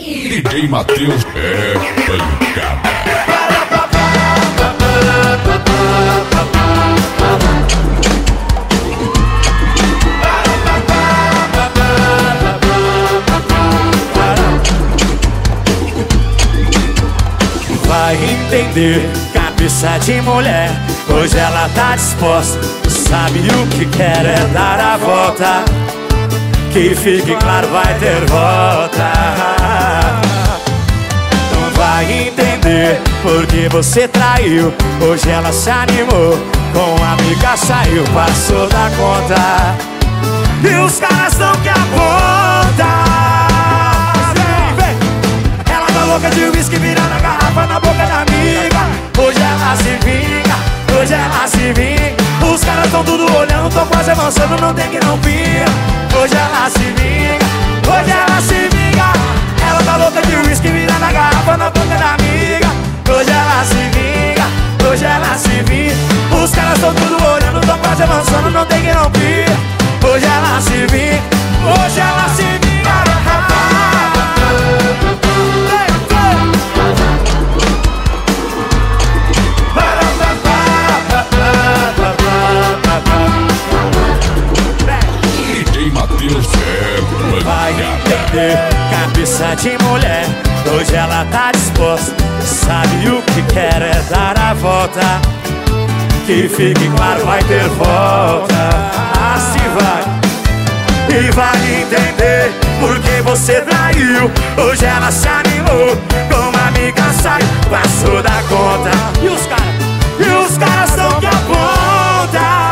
DJ Matheus é pancada. Vai entender, cabeça de mulher, hoje ela tá disposta. Sabe o que quer é dar a volta. Que fique claro, vai ter volta. Não vai entender porque você traiu. Hoje ela se animou, com a amiga saiu, passou da conta. E os caras tão que apontam. Ela tá louca de uísque, virando a garrafa na boca da amiga. Hoje ela se vinga, hoje ela se vinga. Os caras tão tudo olhando, tão quase avançando, não tem que não pia. Hoje ela se vinga, hoje ela se vinga. Ela tá louca de uísque, virando a garrafa na boca da amiga. Hoje ela se vinga, hoje ela se vinga. Os caras tão tudo olhando, tão quase avançando, não tem que não pia. Hoje ela se vinga, hoje ela se vinga. Vai entender, cabeça de mulher, hoje ela tá disposta. Sabe o que quer é dar a volta. Que fique claro, vai ter volta. Assim vai. E vai entender porque você traiu. Hoje ela se animou, com uma amiga saiu, passou da conta. E os caras tão que apontam.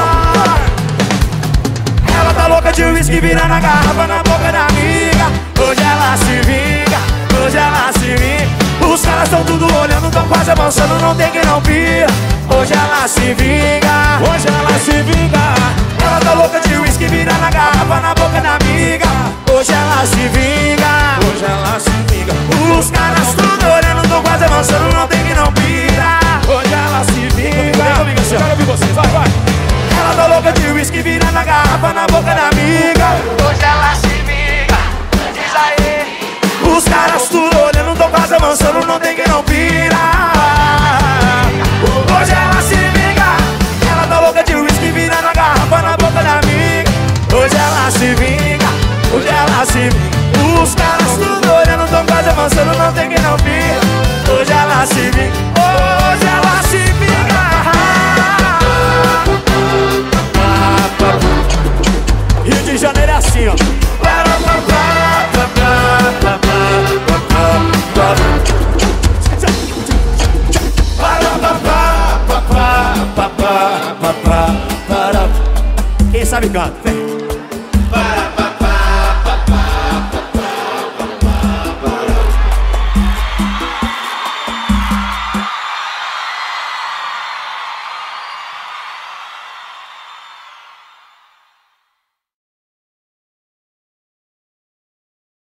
Ela tá louca de uísque, virando a garrafa na boca da amiga. Hoje ela se vinga, hoje ela se vinga. Os caras tão tudo olhando, tão quase avançando, não tem que não pira. Hoje ela se vinga, hoje ela se vinga. Ela tá louca de uísque, virando a garrafa na boca da amiga. Hoje ela se vinga, hoje ela se vinga. Os caras tudo olhando, tão quase avançando, não tem que não pira. Hoje ela se vinga. Eu quero ouvir vocês, vai, vai. Ela tá louca de uísque, virando a garrafa na boca da amiga. Hoje ela se vinga, diz aí. Os caras tudo olhando, tão quase avançando, não tem que não pira. Hoje ela se vinga. Ela tá louca de uísque, virando a garrafa na boca da amiga. Hoje ela se vinga, hoje ela se vinga. Os caras tudo olhando, tão quase avançando, não tem que não pira. Hoje ela se vinga, hoje ela se vinga. Rio de Janeiro é assim, ó. Quem sabe canta, vem.